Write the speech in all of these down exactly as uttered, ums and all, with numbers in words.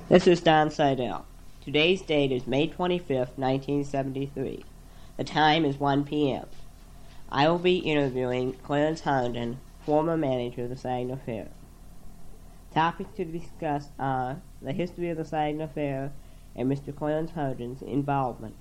This is Don Seidel. Today's date is May twenty-fifth, nineteen seventy-three. The time is one p m I will be interviewing Clarence Harnden, former manager of the Saginaw Fair. Topics to be discussed are the history of the Saginaw Fair and Mister Clarence Harden's involvement.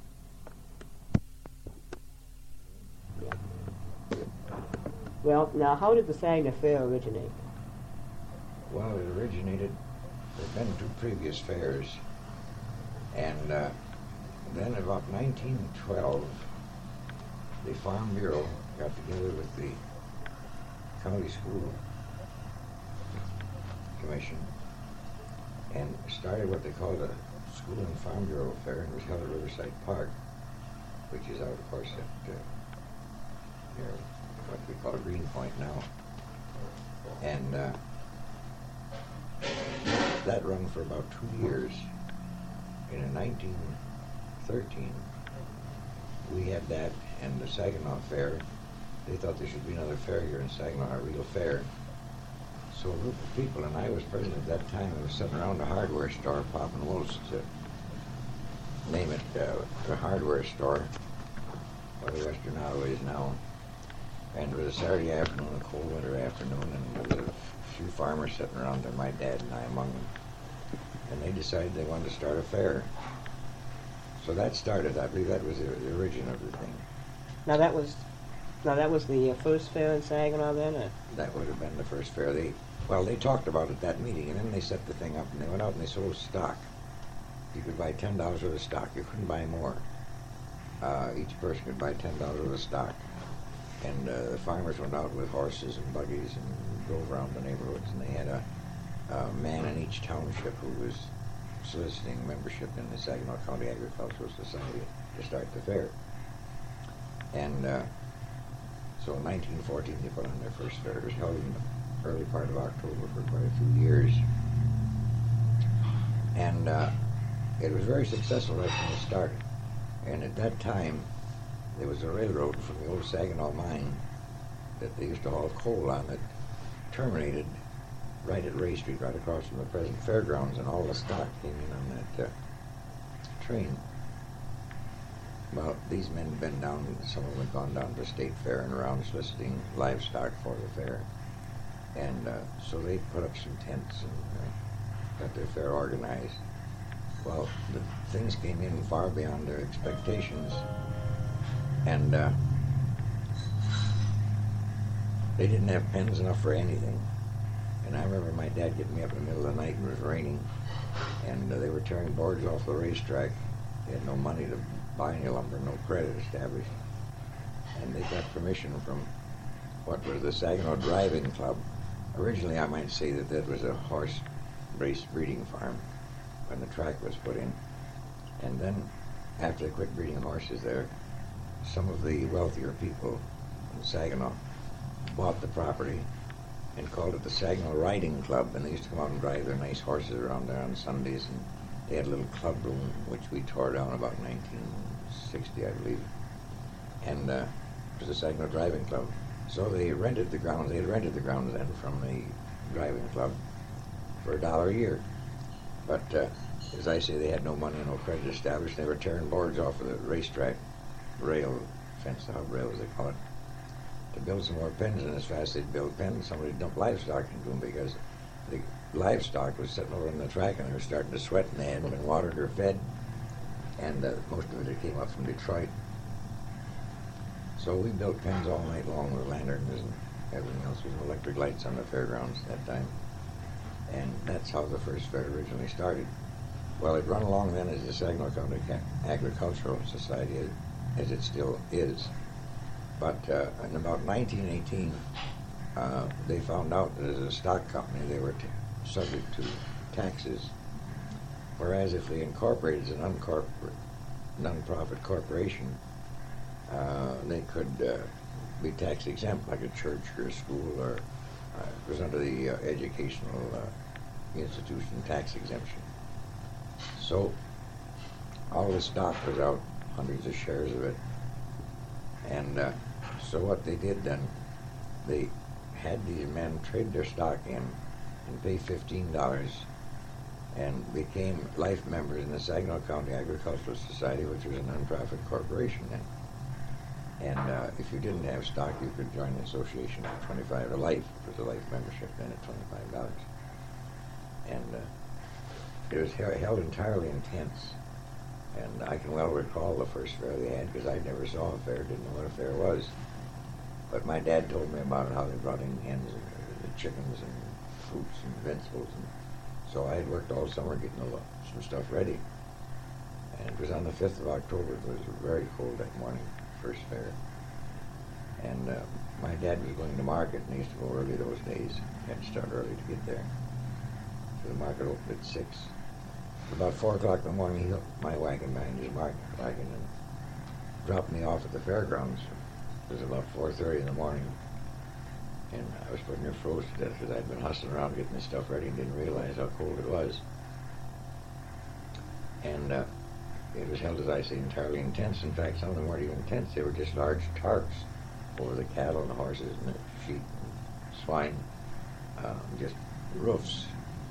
Well, now, how did the Saginaw Fair originate? Well, it originated, there had been two previous fairs, and uh, then about nineteen twelve, the Farm Bureau got together with the County School Commission and started what they called a School and Farm Bureau Fair, and it was held at Riverside Park, which is out, of course, at uh, near what we call Greenpoint now. And uh, that run for about two years. And in nineteen thirteen, we had that, and the Saginaw Fair, they thought there should be another fair here in Saginaw, a real fair. So a group of people, and I was president at that time, I was sitting around a hardware store, popping wolves to name it, uh, a hardware store, where the Western Auto is now. And it was a Saturday afternoon, a cold winter afternoon, and there was a few farmers sitting around there, my dad and I among them. And they decided they wanted to start a fair. So that started, I believe that was the, the origin of the thing. Now that was, now that was the uh, first fair in Saginaw then? Or? That would have been the first fair. They, well, they talked about it at that meeting, and then they set the thing up, and they went out and they sold stock. You could buy ten dollars worth of stock. You couldn't buy more. Uh, each person could buy ten dollars worth of stock. And uh, the farmers went out with horses and buggies and drove around the neighborhoods, and they had a, a man in each township who was soliciting membership in the Saginaw County Agricultural Society to start the fair. And uh, so in nineteen fourteen they put on their first fair. It was held in the early part of October for quite a few years. And uh, it was very successful right from the start. And at that time, there was a railroad from the old Saginaw mine that they used to haul coal on that terminated right at Ray Street, right across from the present fairgrounds, and all the stock came in on that uh, train. Well, these men had been down, some of them had gone down to the State Fair and around soliciting livestock for the fair. And uh, so they put up some tents and uh, got their fair organized. Well, the things came in far beyond their expectations. And uh, they didn't have pens enough for anything. And I remember my dad getting me up in the middle of the night and it was raining, and uh, they were tearing boards off the racetrack. They had no money to buy any lumber, no credit established. And they got permission from what was the Saginaw Driving Club. Originally, I might say that that was a horse race breeding farm when the track was put in. And then, after they quit breeding horses there, some of the wealthier people in Saginaw bought the property and called it the Saginaw Riding Club, and they used to come out and drive their nice horses around there on Sundays, and they had a little club room which we tore down about nineteen sixty, I believe, and uh, it was the Saginaw Driving Club. So they rented the grounds, they had rented the grounds then from the driving club for a dollar a year. But uh, as I say, they had no money, no credit established. They were tearing boards off of the racetrack rail, fence, the hub rail as they call it, to build some more pens, and as fast as they'd build pens, somebody dumped livestock into them because the livestock was sitting over on the track and they were starting to sweat and they hadn't been watered or fed, and uh, most of it came up from Detroit. So we built pens all night long with lanterns and everything else. There was electric lights on the fairgrounds at that time, and that's how the first fair originally started. Well, it run along then as the Saginaw County Agricultural Society, as it still is. But uh, in about nineteen eighteen, uh, they found out that as a stock company they were t subject to taxes, whereas if they incorporated as an uncorporate, non-profit corporation, uh, they could uh, be tax exempt, like a church or a school, or uh, it was under the uh, educational uh, institution tax exemption. So all the stock was out, hundreds of shares of it. And uh, so what they did then, they had these men trade their stock in and pay fifteen dollars and became life members in the Saginaw County Agricultural Society, which was a nonprofit corporation then. And uh, if you didn't have stock, you could join the association at twenty-five dollars a life. It was a life membership then at twenty-five dollars. And uh, it was he- held entirely in tents. And I can well recall the first fair they had because I never saw a fair, didn't know what a fair was. But my dad told me about how they brought in hens and uh, chickens and fruits and vegetables. And so I had worked all summer getting a lot, some stuff ready. And it was on the fifth of October. It was very cold that morning, first fair. And uh, my dad was going to market, and he used to go early those days. He had to start early to get there. So the market opened at six. About four o'clock in the morning, he hooked my wagon behind his market wagon and dropped me off at the fairgrounds. It was about four thirty in the morning, and I was putting there froze to death because I'd been hustling around getting this stuff ready and didn't realize how cold it was. And uh, it was held, as I say, entirely in tents. In fact, some of them weren't even tents. They were just large tarps over the cattle and the horses and the sheep and swine, uh, just roofs.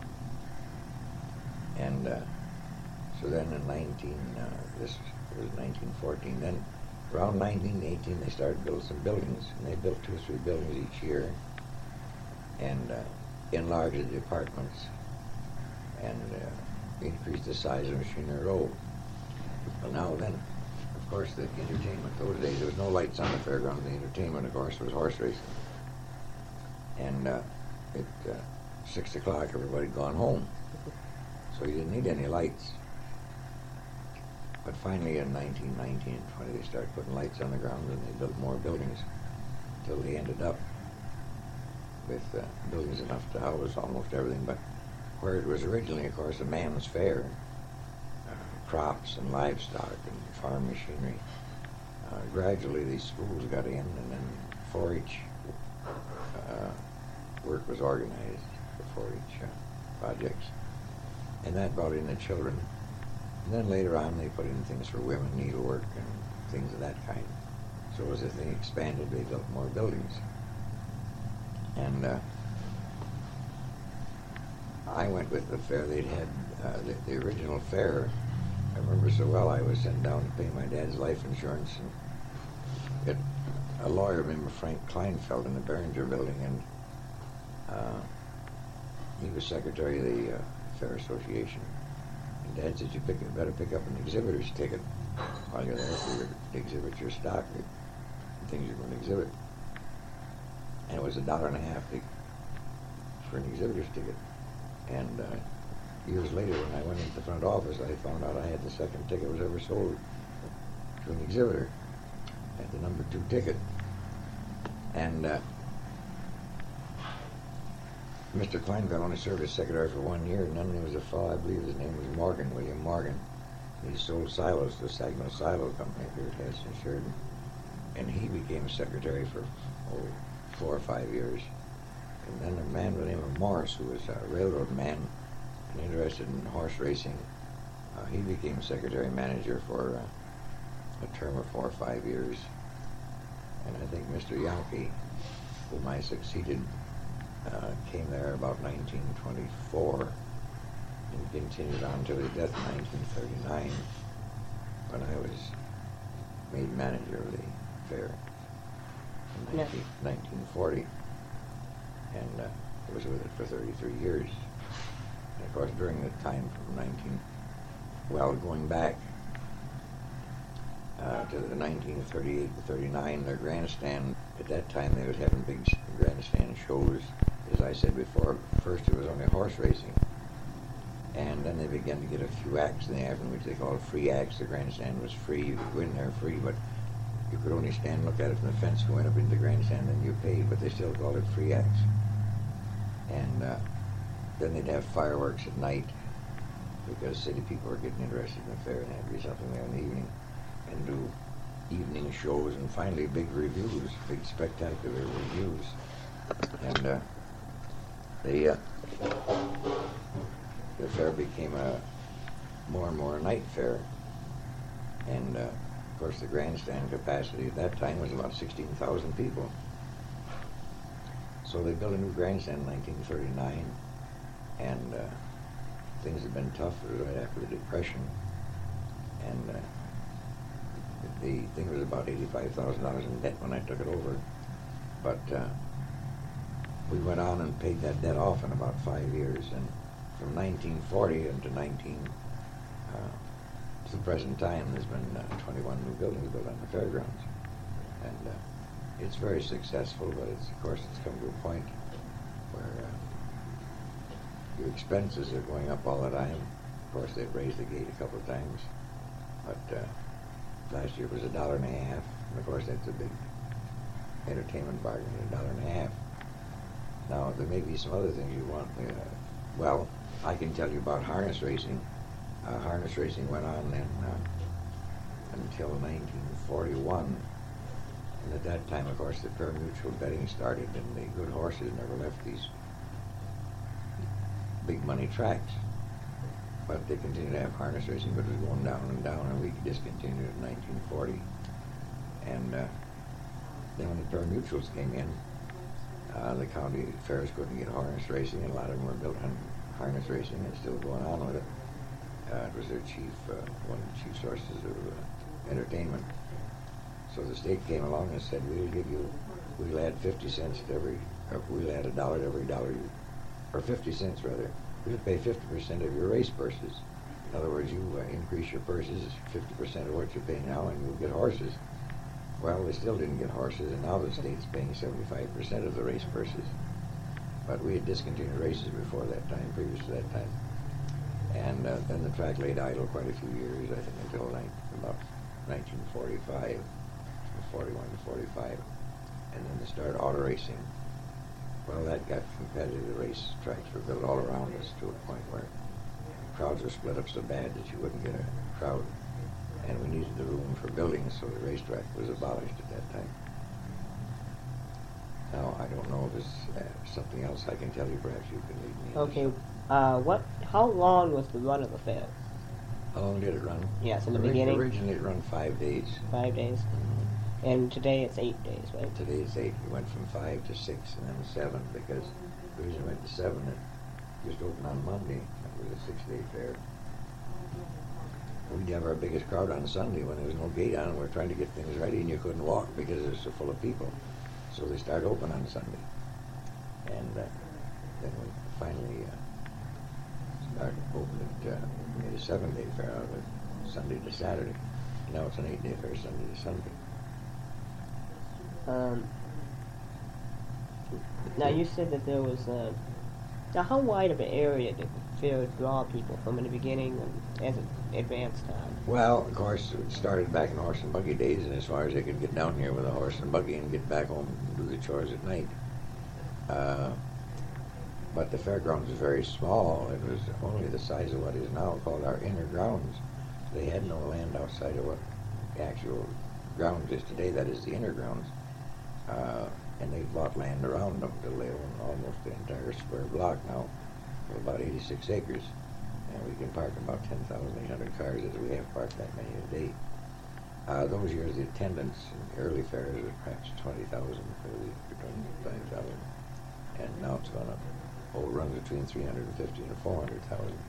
And uh, so then in nineteen, uh, this was nineteen fourteen, then around nineteen eighteen they started building some buildings, and they built two or three buildings each year, and uh, enlarged the apartments, and uh, increased the size of Machinery Row. Well, now then, of course, the entertainment, those days there was no lights on the fairground. The entertainment, of course, was horse racing. And uh, at uh, six o'clock everybody had gone home. So you didn't need any lights. But finally in nineteen nineteen and twenty they started putting lights on the ground, and they built more buildings until they ended up with uh, buildings enough to house almost everything. But where it was originally, of course, a man's fair, uh, crops and livestock and farm machinery, uh, gradually these schools got in, and then four H uh, work was organized, the four H uh, projects. And that brought in the children. And then later on they put in things for women, needlework and things of that kind. So as the thing expanded, they built more buildings. And uh, I went with the fair. They'd had uh, the, the original fair. I remember so well. I was sent down to pay my dad's life insurance, and it, a lawyer named Frank Kleinfeld in the Behringer building, and uh, he was secretary of the uh, Fair Association. And Dad said, you pick, better pick up an exhibitor's ticket while you're there for your, to exhibit your stock, the things you're going to exhibit. And it was a dollar and a half to, for an exhibitor's ticket. And uh, years later, when I went into the front office, I found out I had the second ticket was ever sold to an exhibitor. I had the number two ticket. And uh, Mister Kleinfeld only served as secretary for one year, and then there was a fellow, I believe his name was Morgan, William Morgan. He sold silos to the Saginaw Silo Company here at Hess and Sheridan. And he became secretary for oh, four or five years. And then a man by the name of Morris, who was a railroad man and interested in horse racing, uh, he became secretary manager for uh, a term of four or five years. And I think Mister Yankee, whom I succeeded, Uh, came there about nineteen twenty-four and continued on to his death in nineteen thirty-nine, when I was made manager of the fair in nineteen, nineteen forty, and uh, I was with it for thirty-three years. And of course, during the time from nineteen, well, going back uh, to the nineteen thirty-eight to thirty-nine, their grandstand, at that time they was having big grandstand shows. As I said before, first it was only horse racing, and then they began to get a few acts in the afternoon, which they called free acts. The grandstand was free. You could go in there free, but you could only stand and look at it from the fence going up into the grandstand, and you paid, but they still called it free acts. And uh, then they'd have fireworks at night, because city people were getting interested in the fair, and there'd be something there in the evening, and do evening shows, and finally big reviews, big spectacular reviews. And uh, the, uh, the fair became a more and more a night fair. And uh, of course the grandstand capacity at that time was about sixteen thousand people. So they built a new grandstand in nineteen thirty-nine, and uh, things had been tough. It was right after the Depression, and uh, the thing was about eighty-five thousand dollars in debt when I took it over. But uh, we went on and paid that debt off in about five years, and from nineteen forty into nineteen uh, to the present time, there's been uh, twenty-one new buildings built on the fairgrounds, and uh, it's very successful. But it's, of course, it's come to a point where uh, your expenses are going up all the time. Of course, they've raised the gate a couple of times, but uh, last year was a dollar and a half, and of course that's a big entertainment bargain, a dollar and a half. Now, there may be some other things you want. Uh, well, I can tell you about harness racing. Uh, harness racing went on then uh, until nineteen forty-one, and at that time, of course, the pari-mutuel betting started, and the good horses never left these big money tracks. But they continued to have harness racing, but it was going down and down, and we discontinued it in nineteen forty. And uh, then when the pari-mutuels came in, uh, the county fairs couldn't get harness racing, and a lot of them were built on harness racing and still going on with it. Uh, it was their chief, uh, one of the chief sources of uh, entertainment. So the state came along and said, we'll give you, we'll add fifty cents to every, or we'll add a dollar to every dollar you, or fifty cents rather. We'll pay fifty percent of your race purses. In other words, you uh, increase your purses fifty percent of what you pay now, and you'll get horses. Well, they still didn't get horses, and now the state's paying seventy-five percent of the race purses. But we had discontinued races before that time, previous to that time. And uh, then the track laid idle quite a few years, I think, until like, about nineteen forty-five, forty-one to forty-five. And then they started auto racing. Well, that got competitive. The race tracks were built all around us to a point where crowds were split up so bad that you wouldn't get a crowd. And we needed the room for buildings, so the racetrack was abolished at that time. Now, I don't know if there's uh, something else I can tell you. Perhaps you can lead me. Okay, uh, what? How long was the run of the fair? How long did it run? Yes, in the Orig- beginning. Originally, it run five days. Five days. Mm-hmm. And today it's eight days, right? Today it's eight. We went from five to six, and then seven, because the reason we went to seven, it just opened on Monday. That was a six-day fair. We'd have our biggest crowd on Sunday when there was no gate on, and we were trying to get things ready, and you couldn't walk because it was so full of people. So they started open on Sunday. And uh, then we finally uh, started opening it, uh, made a seven-day fair out of it, Sunday to Saturday. Now it's an eight-day fair, Sunday to Sunday. Um, now you said that there was, uh, now how wide of an area did the fair draw people from in the beginning and as it advanced time? Well, of course, it started back in horse and buggy days, and as far as they could get down here with a horse and buggy and get back home and do the chores at night. Uh, but the fairgrounds was very small. It was only the size of what is now called our inner grounds. They had no land outside of what the actual grounds is today, that is the inner grounds. Uh, and they bought land around them till they own almost the entire square block now, for about eighty-six acres. And we can park about ten thousand eight hundred cars, as we have parked that many a day. Uh, those years, the attendance in the early fairs was perhaps twenty thousand per week, or twenty-five thousand. And now it's gone up. Oh, it runs between three hundred fifty and four hundred thousand.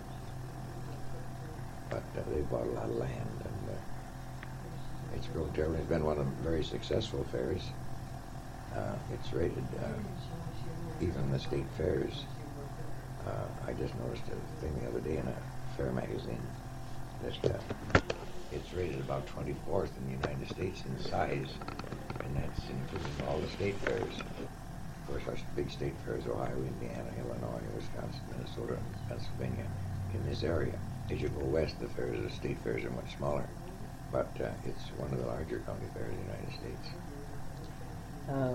But uh, they bought a lot of land, and uh, it's grown terribly. It's been one of the very successful fairs. Uh, it's rated, uh, even the state fairs. Uh, I just noticed a thing the other day in a fair magazine. Just, uh, it's rated about twenty-fourth in the United States in size, and that's including all the state fairs. Of course, our big state fairs, Ohio, Indiana, Illinois, Wisconsin, Minnesota, and Pennsylvania, in this area. As you go west, the fairs, the state fairs are much smaller, but uh, it's one of the larger county fairs in the United States. Uh,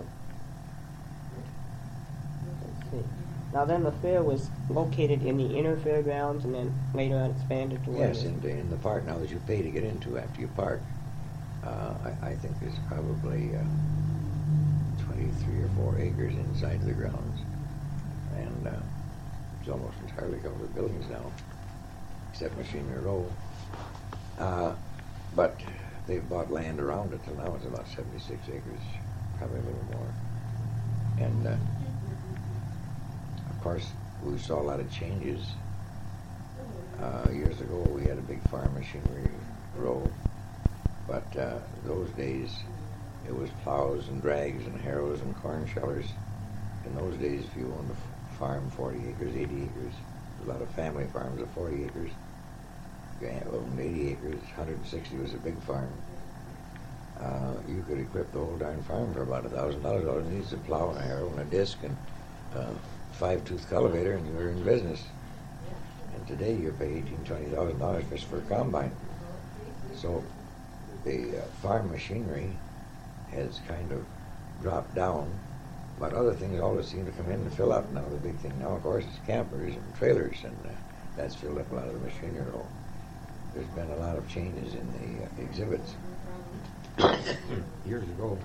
let's see. Now then the fair was located in the inner fairgrounds and then later on expanded to where? Yes, in the, in the park now that you pay to get into after you park. Uh, I, I think there's probably uh, twenty-three or four acres inside the grounds, and uh, it's almost entirely covered with buildings now, except Machinery Row. Uh, but they've bought land around it till now it's about seventy-six acres, probably a little more. And uh, of course, we saw a lot of changes Uh, years ago, we had a big farm machinery row, but uh, those days it was plows and drags and harrows and corn shellers. In those days, if you owned a f- farm, forty acres, eighty acres, a lot of family farms of forty acres. If you owned eighty acres, one hundred sixty was a big farm. Uh, you could equip the whole darn farm for about a thousand dollars. All it needs is a plow and a harrow and a disc and uh, five-tooth cultivator, and you were in business. And today you pay eighteen, twenty thousand dollars just for a combine. So the uh, farm machinery has kind of dropped down, but other things always seem to come in and fill up. Now the big thing now, of course, is campers and trailers, and uh, that's filled up a lot of the machinery row. There's been a lot of changes in the uh, exhibits. Years ago,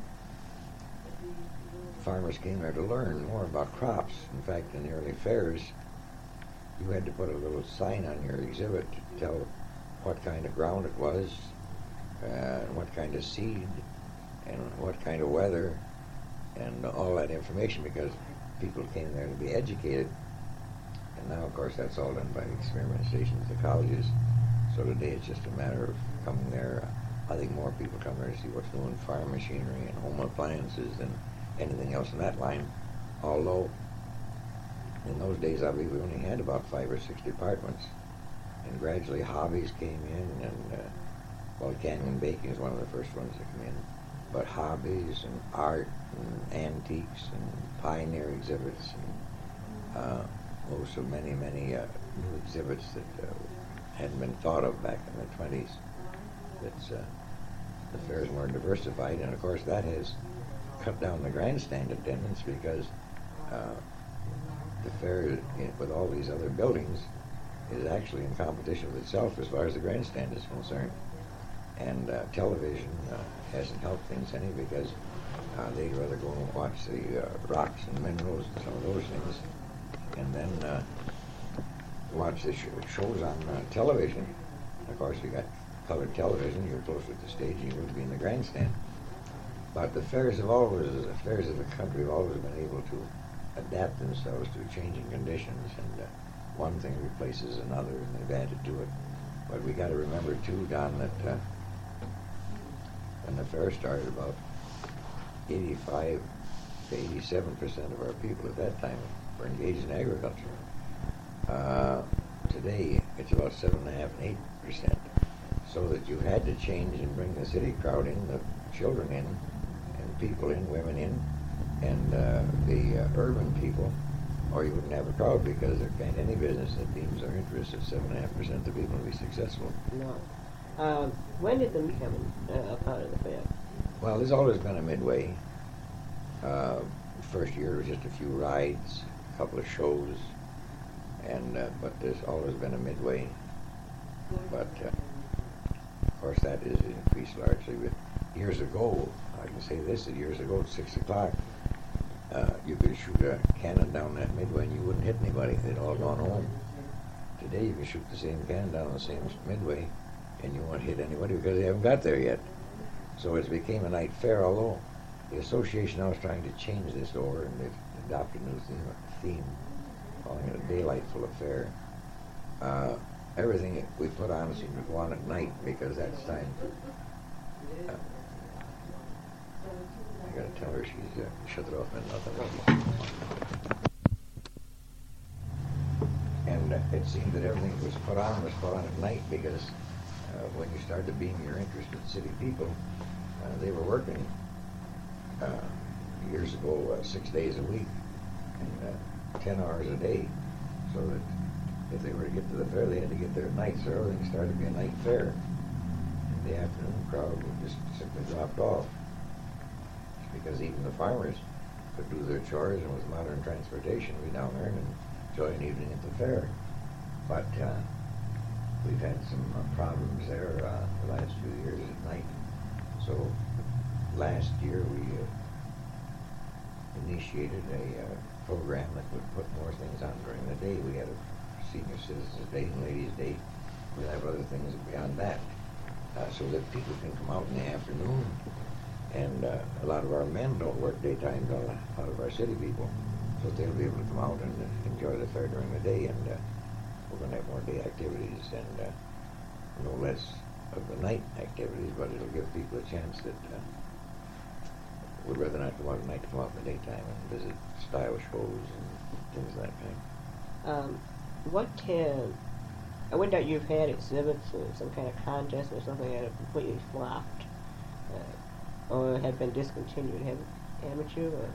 farmers came there to learn more about crops. In fact, in the early fairs, you had to put a little sign on your exhibit to tell what kind of ground it was, uh, what kind of seed, and what kind of weather, and all that information, because people came there to be educated. And now, of course, that's all done by the experiment stations, the colleges. So today it's just a matter of coming there. I think more people come there to see what's new in farm machinery and home appliances than anything else in that line. Although, in those days, I believe we only had about five or six departments. And gradually hobbies came in, and, uh, well, canning baking is one of the first ones that come in. But hobbies and art and antiques and pioneer exhibits and uh, also many, many uh, new exhibits that uh, hadn't been thought of back in the twenties. That's, uh, the fair's more diversified, and of course that has cut down the grandstand attendance, because uh, the fair, with all these other buildings, is actually in competition with itself as far as the grandstand is concerned. And uh, television uh, hasn't helped things any, because uh, they'd rather go and watch the uh, rocks and minerals and some of those things, and then uh, watch the sh- shows on uh, television. Of course, you got colored television, you're closer to the stage, you would be in the grandstand. But the fairs have always, the fairs of the country have always been able to adapt themselves to changing conditions, and uh, one thing replaces another, and they've added to it. But we got to remember too, Don, that uh, when the fair started, about eighty-five to eighty-seven percent of our people at that time were engaged in agriculture. Uh, today, it's about seven and a half and eight percent. So that you had to change and bring the city crowd in, the children in, and people in, women in, and uh, the uh, urban people, or you wouldn't have a crowd, because there can't any business that deems their interest at seven and a half percent of the people to be successful. No. Um, when did the meat come in, uh, part of the fair? Well, there's always been a midway. Uh, first year was just a few rides, a couple of shows, and uh, but there's always been a midway. But uh, of course, that is increased largely. But years ago, I can say this: that years ago at six o'clock, uh, you could shoot a cannon down that midway, and you wouldn't hit anybody. They'd all gone home. Today, you can shoot the same cannon down the same midway, and you won't hit anybody because they haven't got there yet. So it became a night fair, although the association now is trying to change this over, and they've adopted a new theme, theme calling it a daylightful affair. Uh, everything that we put on seems to go on at night, because that's time for... Uh, I gotta tell her she's uh, shut it off and nothing. And uh, it seemed that everything that was put on was put on at night, because uh, when you started to beam your interest with city people, uh, they were working uh, years ago uh, six days a week and uh, ten hours a day, so that if they were to get to the fair, they had to get there at night, so everything started to be a night fair. And the afternoon crowd would just simply dropped off, because even the farmers could do their chores, and with modern transportation, be down there and enjoy an evening at the fair. But uh, we've had some uh, problems there uh, the last few years at night. So last year we uh, initiated a uh, program that would put more things on during the day. We had a Senior Citizens Day and Ladies' Day. We'll have other things beyond that, uh, so that people can come out in the afternoon. And uh, a lot of our men don't work daytime, a lot of our city people, so they'll be able to come out and uh, enjoy the fair during the day. And uh, we're going to have more more day activities and uh, no less of the night activities, but it'll give people a chance that uh, would rather not go out at night to come out in the daytime and visit style shows and things of that kind. Um, what can, I wonder if you've had exhibits or some kind of contest or something that have completely flopped uh, or have been discontinued. Have amateur or,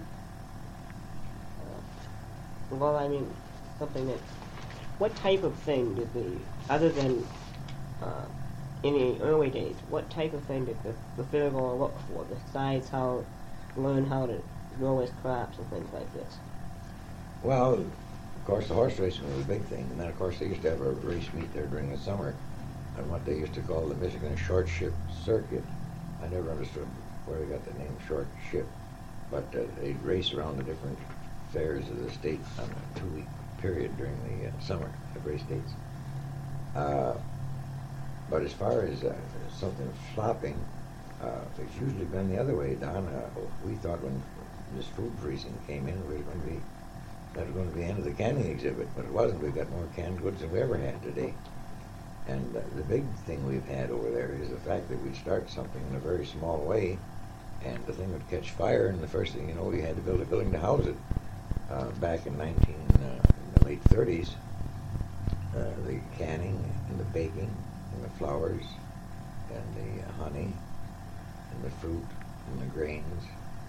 uh, well, I mean, something that, what type of thing did the, other than uh, in the early days, what type of thing did the, the fair going to look for besides how, learn how to grow his crops and things like this? Well, of course, the horse racing was a big thing, and then, of course, they used to have a race meet there during the summer on what they used to call the Michigan Short Ship Circuit. I never understood where they got the name Short Ship, but uh, they'd race around the different fairs of the state on a two-week period during the uh, summer at race dates. Uh, but as far as uh, something flopping, uh, it's usually been the other way, Don. Uh, we thought when this food freezing came in, we were going to be that was going to be the end of the canning exhibit, but it wasn't. We've got more canned goods than we ever had today. And uh, the big thing we've had over there is the fact that we'd start something in a very small way, and the thing would catch fire, and the first thing you know, we had to build a building to house it. Uh, back in nineteen, uh, in the late thirties, uh, the canning and the baking and the flowers and the uh, honey and the fruit and the grains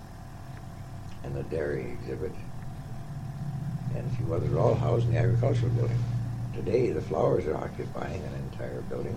and the dairy exhibit and a few others are all housed in the agricultural building. Today, the flowers are occupying an entire building.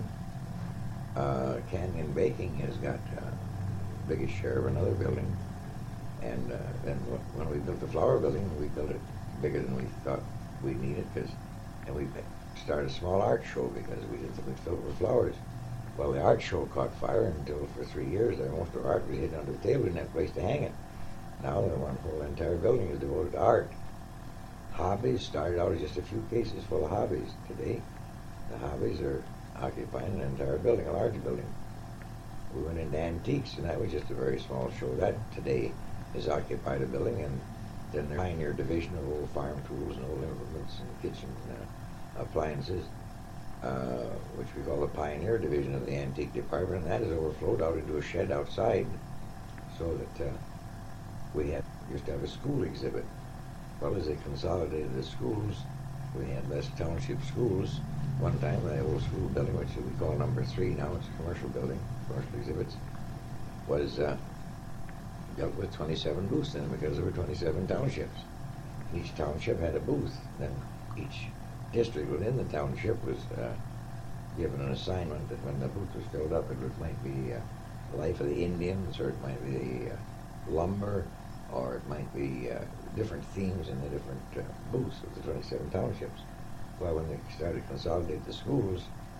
Uh, canning and baking has got uh, the biggest share of another building. And uh, then w- when we built the flower building, we built it bigger than we thought we needed, cause, and we started a small art show because we didn't think we'd fill it with flowers. Well, the art show caught fire until for three years there, most of our art was hidden under the table, we didn't have a place to hang it. Now the one whole entire building is devoted to art. Hobbies started out as just a few cases full of hobbies. Today, the hobbies are occupying an entire building, a large building. We went into antiques, and that was just a very small show. That today has occupied a building, and then the Pioneer division of old farm tools and old implements and kitchen uh, appliances, uh, which we call the Pioneer division of the antique department, and that has overflowed out into a shed outside, so that uh, we had used to have a school exhibit. Well, as they consolidated the schools, we had less township schools. One time, the old school building, which we call number three, now it's a commercial building, commercial exhibits, was uh, built with twenty-seven booths in it because there were twenty-seven townships. Each township had a booth. Then each district within the township was uh, given an assignment that when the booth was filled up, it was, might be uh, the life of the Indians, or it might be the uh, lumber, or it might be uh, different themes in the different uh, booths of the twenty-seven townships. Well, when they started to consolidate the schools,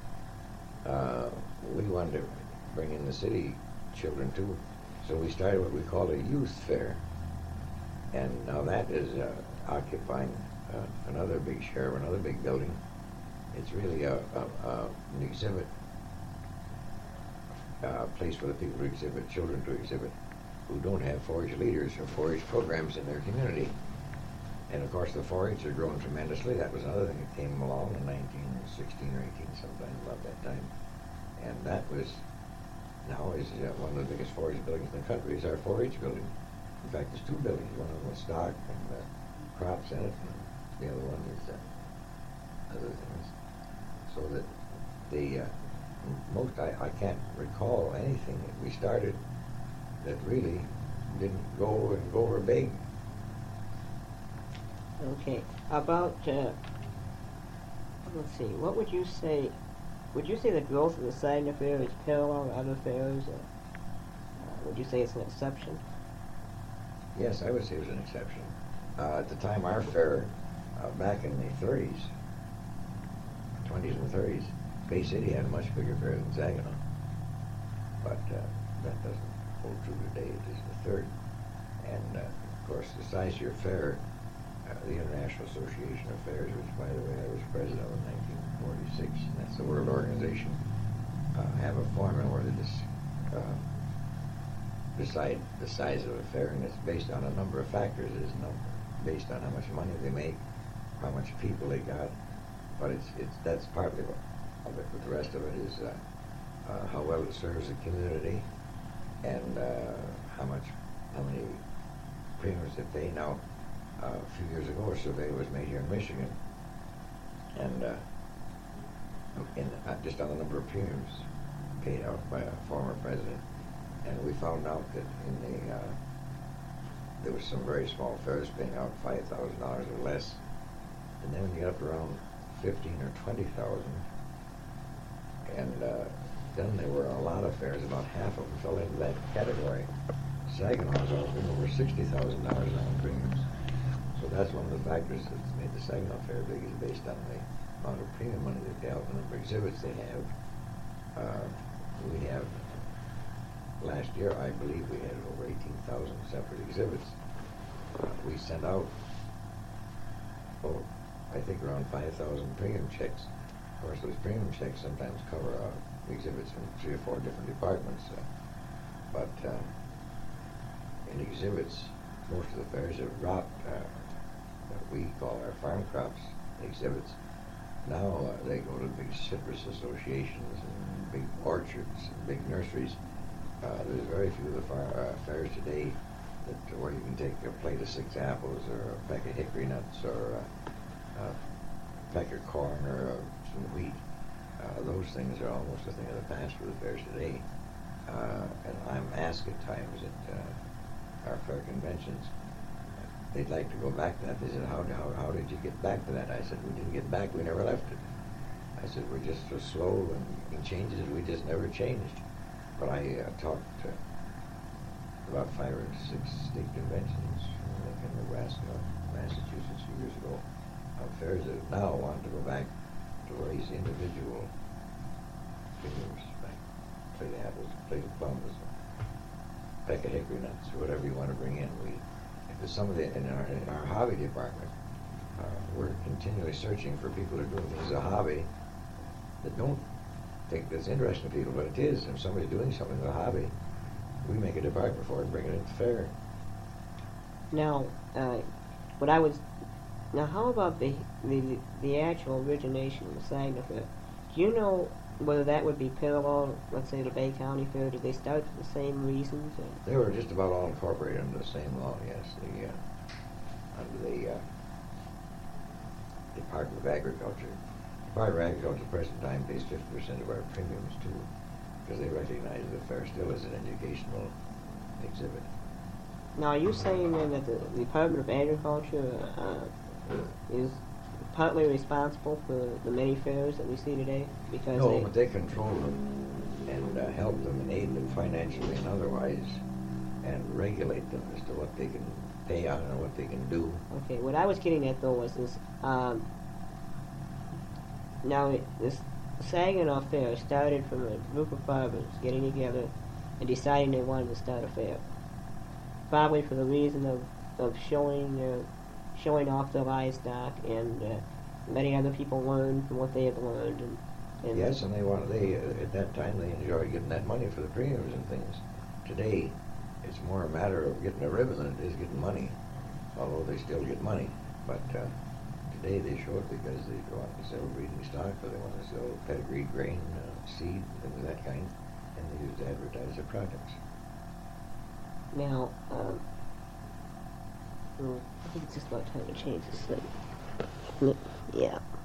uh, we wanted to bring in the city children too, so we started what we call a youth fair. And now that is uh, occupying uh, another big share of another big building. It's really a, a, a, an exhibit, a place for the people to exhibit, children to exhibit, who don't have four H leaders or four H programs in their community. And of course the four H had grown tremendously. That was another thing that came along in nineteen sixteen or eighteen, sometime about that time. And that was, now is uh, one of the biggest four H buildings in the country is our four H building. In fact, there's two buildings, one of them with stock and uh, crops in it, and the other one is uh, other things. So that the, uh, most, I, I can't recall anything that we started that really didn't go and go over big. Okay. About, uh, let's see, what would you say, would you say the growth of the Saginaw Fair is parallel to other fairs, or uh, would you say it's an exception? Yes, I would say it was an exception. Uh, at the time, our fair, uh, back in the thirties, twenties and thirties, Bay City had a much bigger fair than Saginaw. But uh, that doesn't hold true today. It is the third. And, uh, of course, the size of your fair, uh, the International Association of Fairs, which, by the way, I was president of in nineteen forty-six, and that's the world organization, uh, have a formula where they just uh, decide the size of a fair, and it's based on a number of factors. It is number, based on how much money they make, how much people they got, but it's it's that's partly of it. But the rest of it is uh, uh, how well it serves the community, and uh, how much, how many premiums they pay. Now, uh, a few years ago, a survey was made here in Michigan, and uh, in, uh, just on the number of premiums paid out by a former president, and we found out that in the uh, there was some very small fairs paying out five thousand dollars or less, and then when you get up around fifteen or twenty thousand, and uh, then there were a lot of fairs. About half of them fell into that category. Saginaw's offering over sixty thousand dollars on premiums. So that's one of the factors that's made the Saginaw Fair big, is based on the amount of premium money they pay out, the number of exhibits they have. Uh, we have, last year, I believe we had over eighteen thousand separate exhibits. Uh, we sent out, oh, I think around five thousand premium checks. Of course, those premium checks sometimes cover uh, exhibits from three or four different departments. Uh, but uh, in exhibits, most of the fairs have dropped. Uh, what we call our farm crops exhibits. Now uh, they go to big citrus associations and big orchards and big nurseries. Uh, there's very few of the far, uh, fairs today that where you can take a plate of six apples or a peck of hickory nuts or a, a peck of corn or uh, some wheat. Uh, those things are almost a thing of the past for the fairs today. Uh, and I'm asked at times at uh, our fair conventions, they'd like to go back to that. They said, how, how, how did you get back to that? I said, we didn't get back, we never left it. I said, we're just so slow in making changes, we just never changed. But I uh, talked to about five or six state conventions in Nebraska, Massachusetts a few years ago, of fairs that now want to go back to raise individual premiums, like plate of apples, plate of plums, peck of hickory nuts, or whatever you want to bring in. We Because some of the, in our, in our hobby department, uh, we're continually searching for people who are doing things as a hobby that don't think that's interesting to people, but it is. If somebody's doing something as a hobby, we make a department for it and bring it into fair. Now, uh, what I was, now how about the, the, the actual origination of the Saginaw Fair? Do you know whether that would be parallel, let's say, the Bay County Fair? Did they start for the same reasons? Or? They were just about all incorporated under the same law, yes. The, uh, under the uh, Department of Agriculture. Department of Agriculture at the present time pays fifty percent of our premiums, too, because they recognize the fair still as an educational exhibit. Now, are you saying then that the Department of Agriculture uh, is partly responsible for the many fairs that we see today? Because no, they but they control them and uh, help them and aid them financially and otherwise, and regulate them as to what they can pay out and what they can do. Okay, what I was getting at though was this. Um, now, it, this Saginaw Fair started from a group of farmers getting together and deciding they wanted to start a fair, probably for the reason of of showing uh, showing off their livestock and uh, letting other people learn from what they have learned. And, and Yes, and they want they uh, at that time they enjoyed getting that money for the premiums and things. Today, it's more a matter of getting a ribbon than it is getting money, although they still get money. But uh, today they show it because they want to sell breeding stock, or they want to sell pedigreed grain, uh, seed, things of that kind, and they use to advertise their products. Now, um, well, I think it's just about time to change the slate. Yeah.